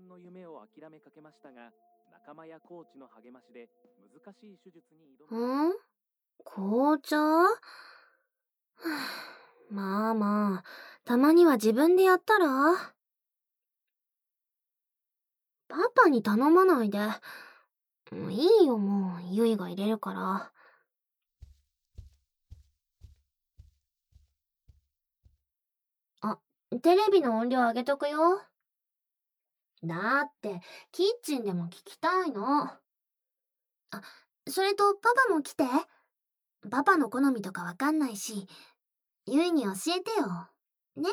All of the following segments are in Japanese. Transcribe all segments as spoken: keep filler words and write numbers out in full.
んの夢を諦めかけましたが、仲間やコーチの励ましで難しい手術に挑む。 ん？紅茶？はぁまあまあ、たまには自分でやったら？パパに頼まないで。もういいよ、もう、ゆいが入れるから。あ、テレビの音量上げとくよ。だって、キッチンでも聞きたいの。あ、それとパパも来て。パパの好みとかわかんないし、ゆいに教えてよ。ね。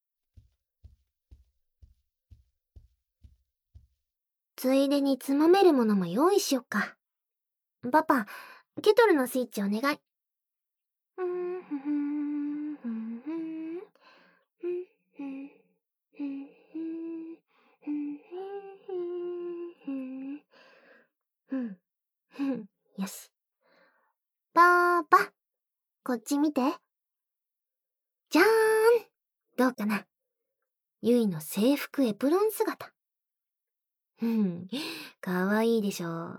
ついでにつまめるものも用意しよっか。パパ、ケトルのスイッチお願い。よし。パパ、こっち見て。じゃーん。どうかな。ゆいの制服エプロン姿。ふん、かわいいでしょ。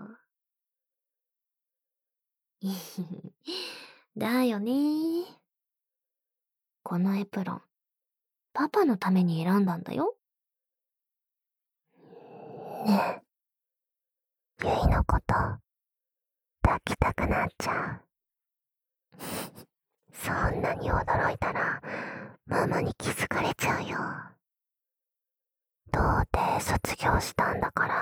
だよね。このエプロン、パパのために選んだんだよ。ねえ、ゆいのこと、抱きたくなっちゃう。そんなに驚いたら、ママに気づかれちゃうよ。童貞卒業したんだから、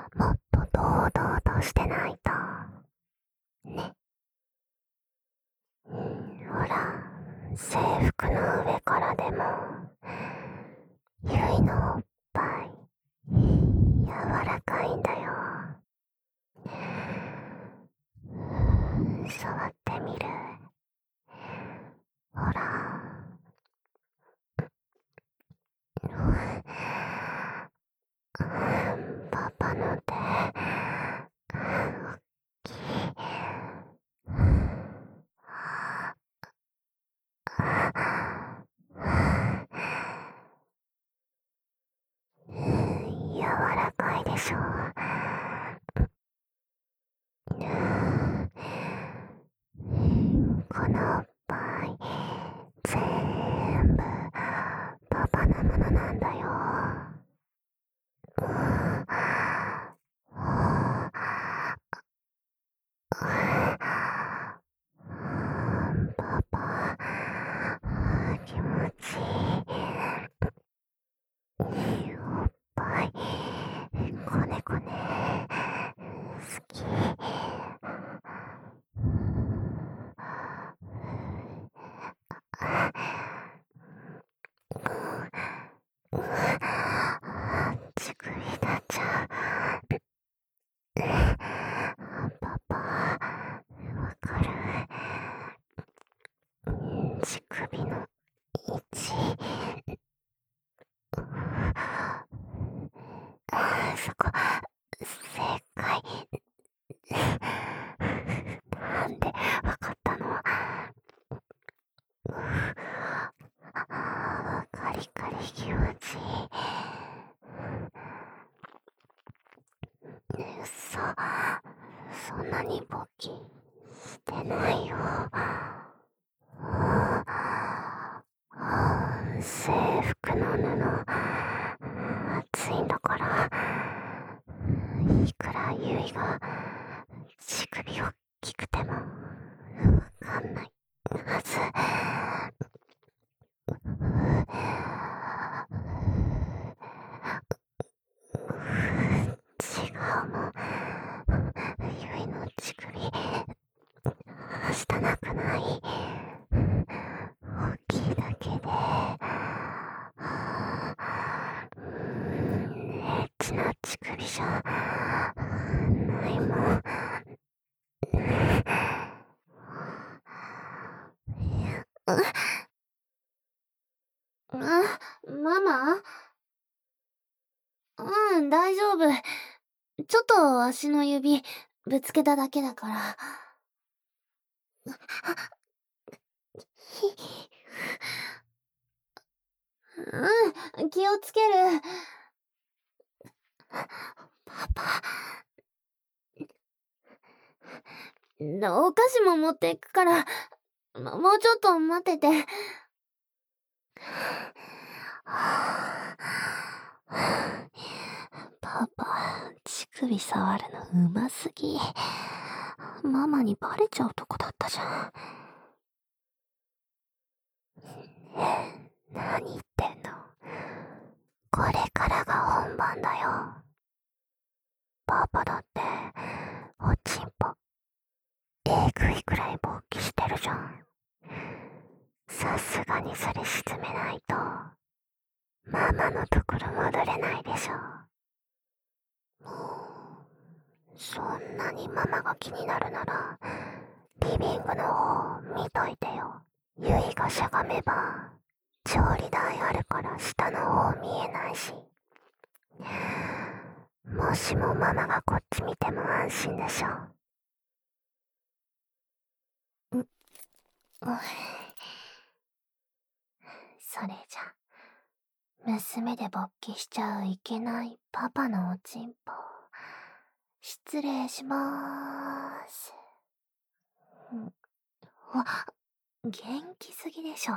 もっと堂々としてないと。ね。ほら、制服の上からでも、ゆいのおっぱい、柔らかいんだよ。触ってみる。ほら。パパの手、おっきい。柔らかいでしょ。このおっぱい、全部パパのものなんだよ。パパ、気持ちいい。おっぱい、こねこね、好き。乳首立っちゃう。パパ、わかる？乳首の位置。あそこ、正解。なんでわかったの？カリカリ気持ちいい。嘘、そんなにボキしてないよ。制服の布、暑いんだから、いくらゆいが乳首をきくてもわかんないはず。違うもん。ゆいの乳首、はしたなくない。大きいだけで、エッチな乳首じゃないもん。あ、ママ？うん、大丈夫。ちょっと足の指、ぶつけただけだから。うん、気をつける。 お菓子も持っていくから、ももうちょっと待ってて。パパ、乳首触るのうますぎ。ママにバレちゃうとこだったじゃん。何言ってんの。これからが本番だよ。パパだって、おちんぽ、えぐいくらい勃起してるじゃん。さすがにそれ沈めないと、ママのところ戻れないでしょ。そんなにママが気になるなら、リビングの方見といてよ。ゆいがしゃがめば、調理台あるから下の方見えないし。もしもママがこっち見ても安心でしょ。う、うそれじゃ、娘で勃起しちゃういけないパパのおちんぽ。失礼しまーす。んあ、元気すぎでしょ。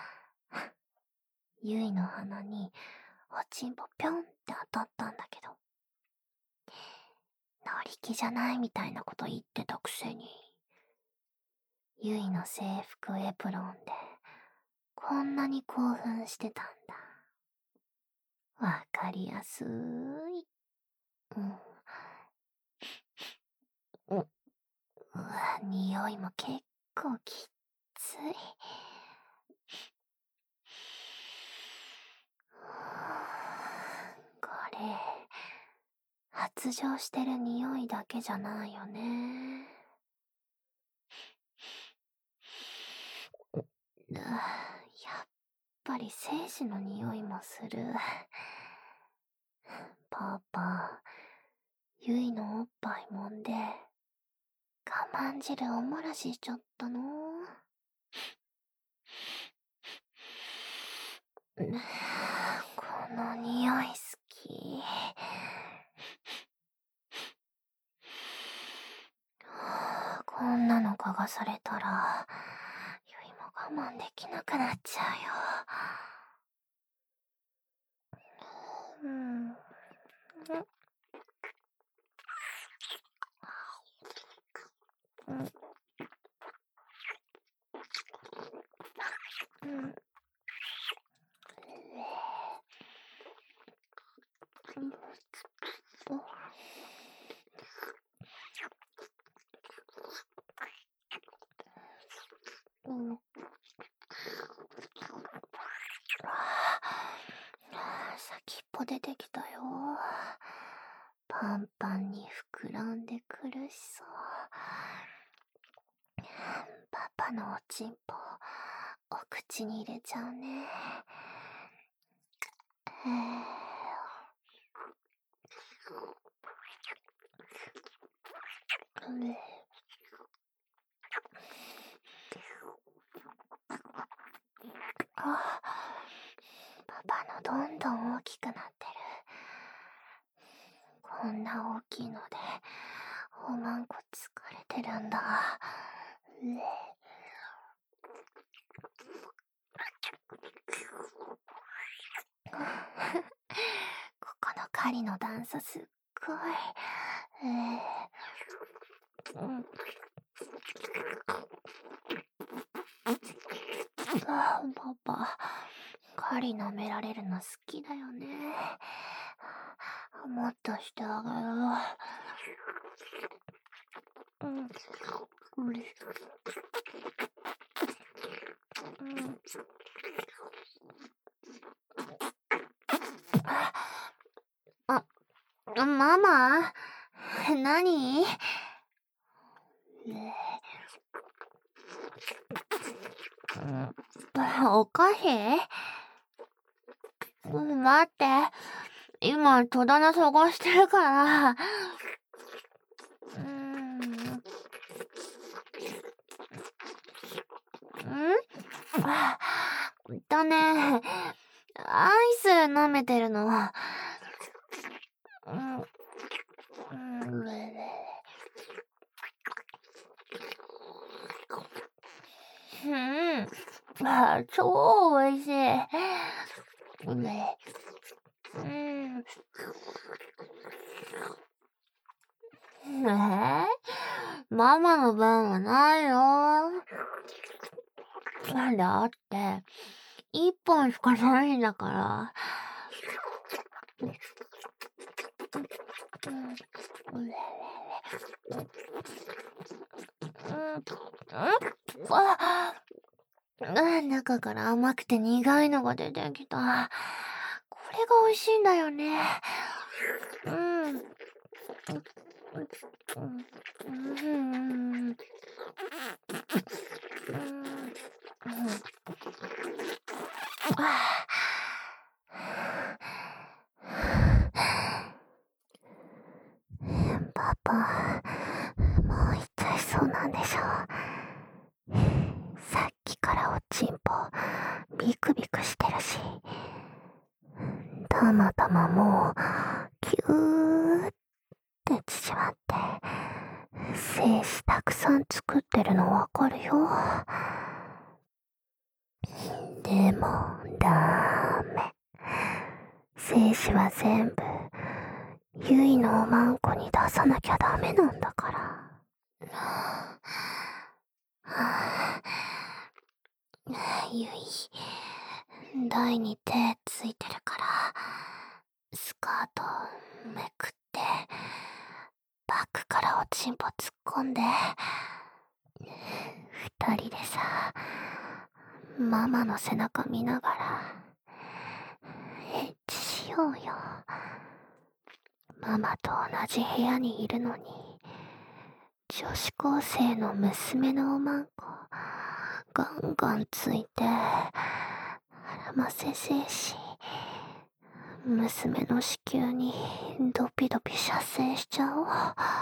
ゆいの鼻におちんぽぴょんって当たったんだけど。乗り気じゃないみたいなこと言ってたくせに。ゆいの制服エプロンで、こんなに興奮してたんだ。わかりやすーい。うん。う、うわ、匂いも結構きっつい。これ、発情してる匂いだけじゃないよね。やっぱり精子の匂いもする。パパ、ゆいのおっぱい揉んで、我慢汁おもらししちゃったの。この匂い好き。こんなの嗅がされたら、ゆいも我慢できなくなっちゃうよ。うん。うん。うん。うん。先っぽ出てきたよ。パンパンに膨らんで苦しそう。パパのおちんぽ、お口に入れちゃうね。へー。うんあ、パパのどんどん大きくなってる。こんな大きいので、おまんこ疲れてるんだ。ここの狩りの段差すっごい。うん。あ、パパ、狩り舐められるの好きだよね。もっとしてあげる。うん。うん。あ、ママ何お菓子待って。今、戸棚探してるから。うーん。んあ、だね。アイス舐めてるの。うん。うん。 あ、超美味しい。うん。えー、ママの分はないよ。だって、一本しかないんだから。あ、中から甘くて苦いのが出てきた。これが美味しいんだよね。うん。うん。パパ、もう行っちゃいそうなんでしょ。さっきからおちんぽビクビクしてるし、たまたまもうキューって縮まって精子たくさん作ってるのわかるよ。でもダメ、精子は全部ゆいのおまんこに出さなきゃダメなんだから。ゆい、台に手ついてるからスカートめくってバッグからおちんぽ突っ込んで、二人でさ、ママの背中見ながらエッチしようよ。ママと同じ部屋にいるのに女子高生の娘のおまんこガンガンついて、あらませ精子娘の子宮にドピドピ射精しちゃおう。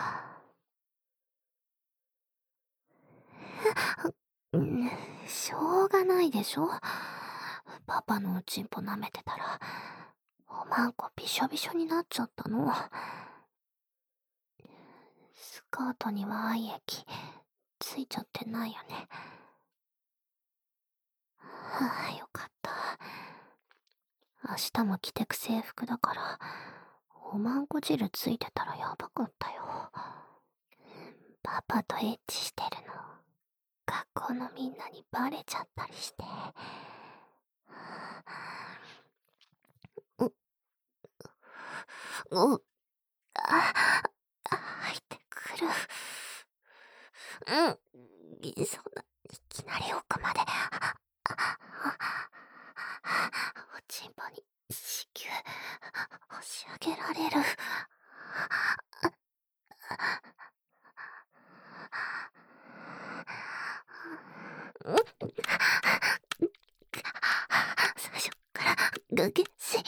しょうがないでしょ。パパのおちんぽ舐めてたらおまんこびしょびしょになっちゃったの。スカートには愛液ついちゃってないよね。はあ、よかった。明日も着てく制服だからおまんこ汁ついてたらやばかったよ。パパとエッチしてるの学校のみんなにバレちゃったりして。う、う、あ、入ってくる。うん、そんな、いきなり奥まで。おちんぽに子宮押し上げられる。最初からがけし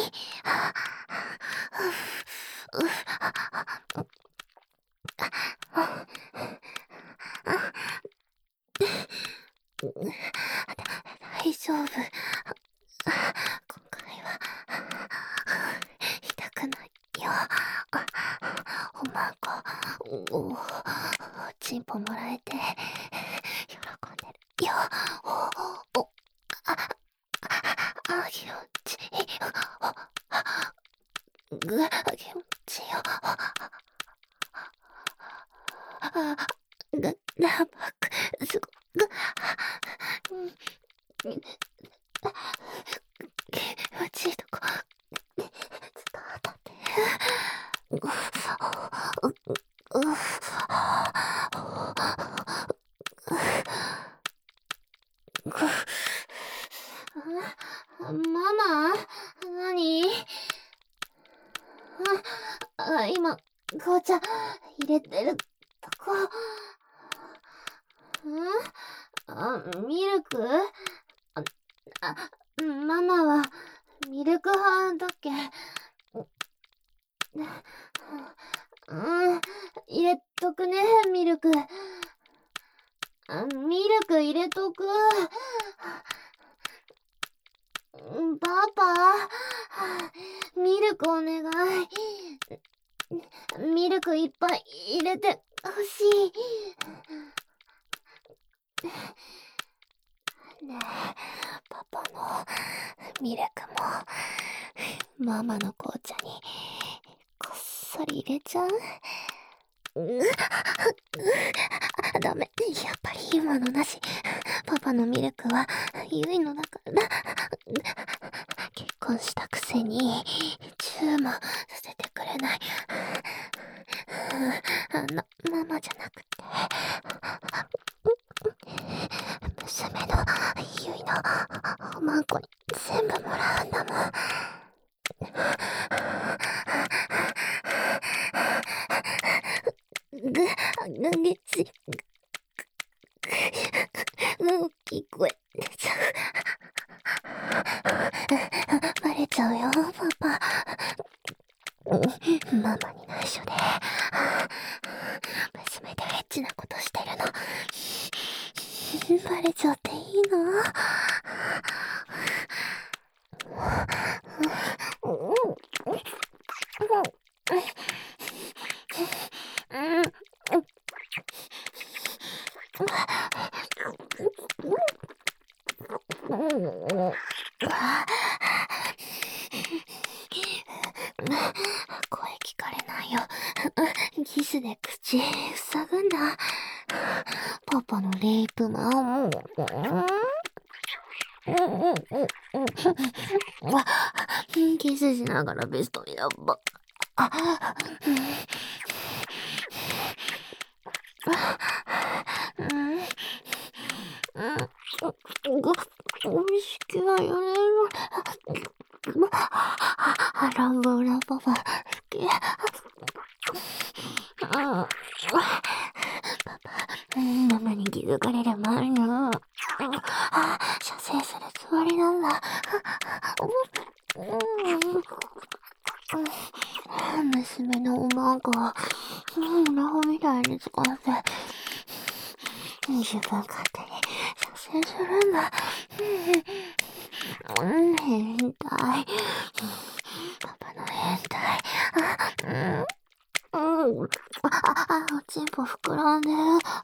大丈夫。今回は痛くないよ。おまんこおおちんぽもらえて喜んでるよ。おおああ気持ちいい。ぐあ気持ちいいよ。あララバクすごく気持ちいいとこずっと当たってううママ何あ、今紅茶入れてるとこ。んあ、ミルクあ、あ、ママはミルク派だっけ。うん、入れとくね、ミルク。ミルク入れとく。パパ、ミルクお願い。ミルクいっぱい入れてほしい。 ねえ、パパのミルクもママの紅茶にこっそり入れちゃう？ううダメ。やっぱり今のなし。パパのミルクはゆいのだから。結婚したくせにチューもさせてくれない。あのママじゃなくて娘のゆいのおまんこに全部もらうんだもん。ぐ、ぐげち、大きい声出ちゃう。バレちゃうよ、パパ。ママに内緒で、娘でエッチなことしてるの。バレちゃっていいの？声聞かれないよ。キスで口塞ぐんだ。パパのレイプマン。キスしながらベストにやっば。美味しくはやれる。ラブラパパ好き。パパ、ママに気づかれる前の射精するつもりなんだ。娘のおまんこをラホみたいに使って自分勝手に射精するんだ。変態。パパの変態。うん。あ、おちんぽ膨らんでる。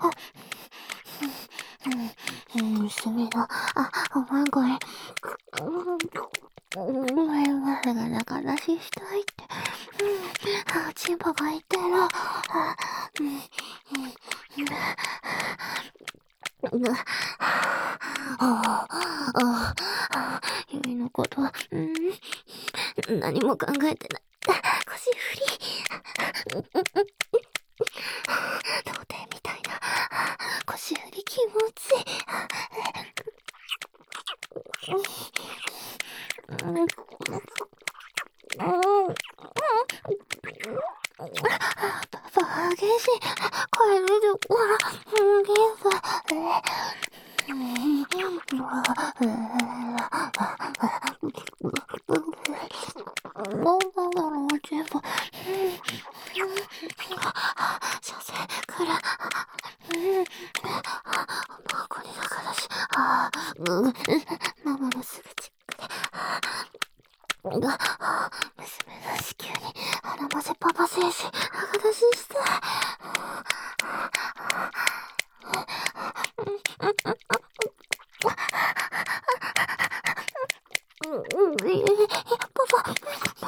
娘の、あ、おまんこに、前までが中出ししたいって。あ、おちんぽが言ってる。ゆいのことは、何も考えてない。腰振り。童貞みたいな腰振り気持ちいい。パパ激しい。声出てこない。ギどうなんだろう、全部。射精くる。マコにだからし。ママのすぐ近くで。娘の子宮に腹ませパパ精子赤出ししたい。パパ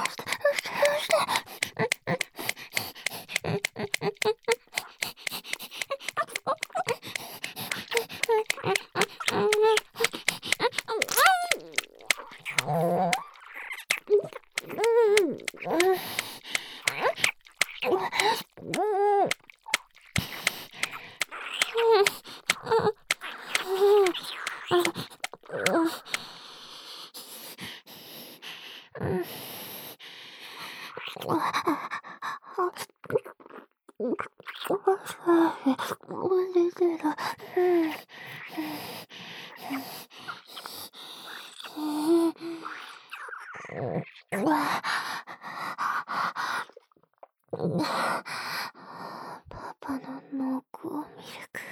パパの濃厚ミルク、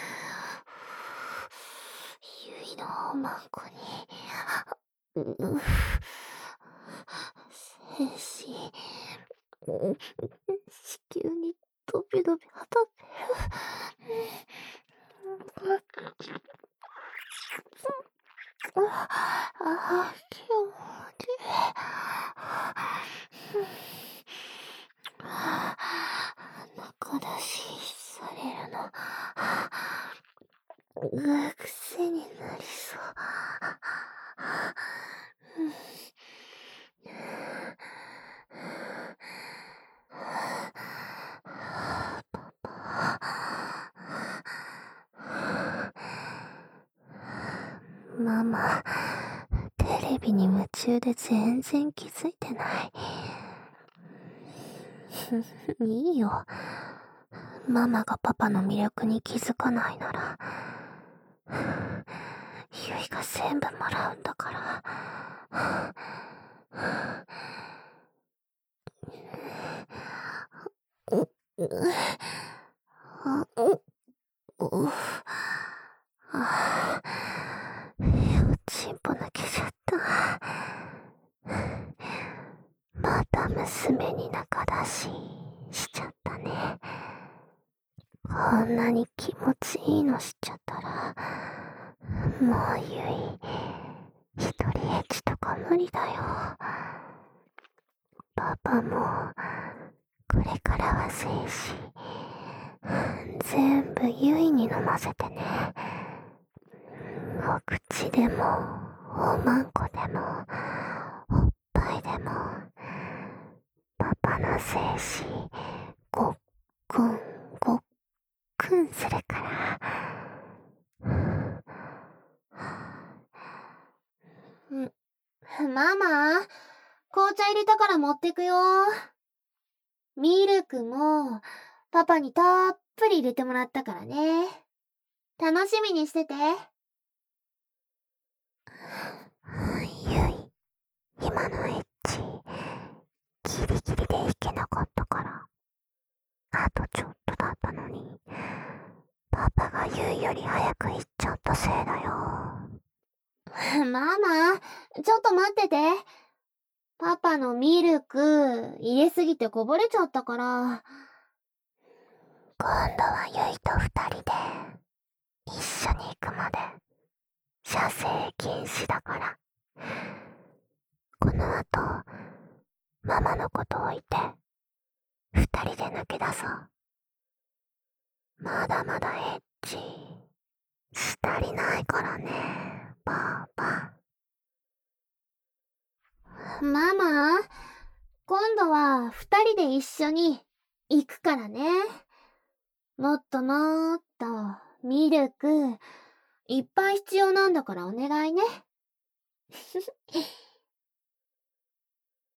ゆいのおまんこに、う精子、子宮にドビドビ当たってる。 あ、気持ちいい。中出しされるの、癖になりそう。ママ、テレビに夢中で全然気づいてない。いいよ。ママがパパの魅力に気づかないなら、ゆいが全部もらうんだから。ちんぽ抜けちゃった。また娘に仲出ししちゃったね。こんなに気持ちいいのしちゃったら、もうゆい、一人エッチとか無理だよ。パパも、これからは精子、全部ゆいに飲ませてね。お口でも、おまんこでも、おっぱいでも、パパの精子、ごっくん、ごっくんするから。ママ、紅茶入れたから持ってくよ。ミルクも、パパにたっぷり入れてもらったからね。楽しみにしてて。ゆい、今のエッチ、ギリギリでいけなかったから。あとちょっとだったのに、パパがゆいより早く行っちゃったせいだよ。ママ、ちょっと待ってて。パパのミルク、入れすぎてこぼれちゃったから。今度はゆいと二人で、一緒に行くまで、射精禁止だから。この後、ママのこと置いて、二人で抜け出そう。まだまだエッチ、し足りないからね、パパ。ママ、今度は二人で一緒に行くからね。もっともっとミルクいっぱい必要なんだからお願いね。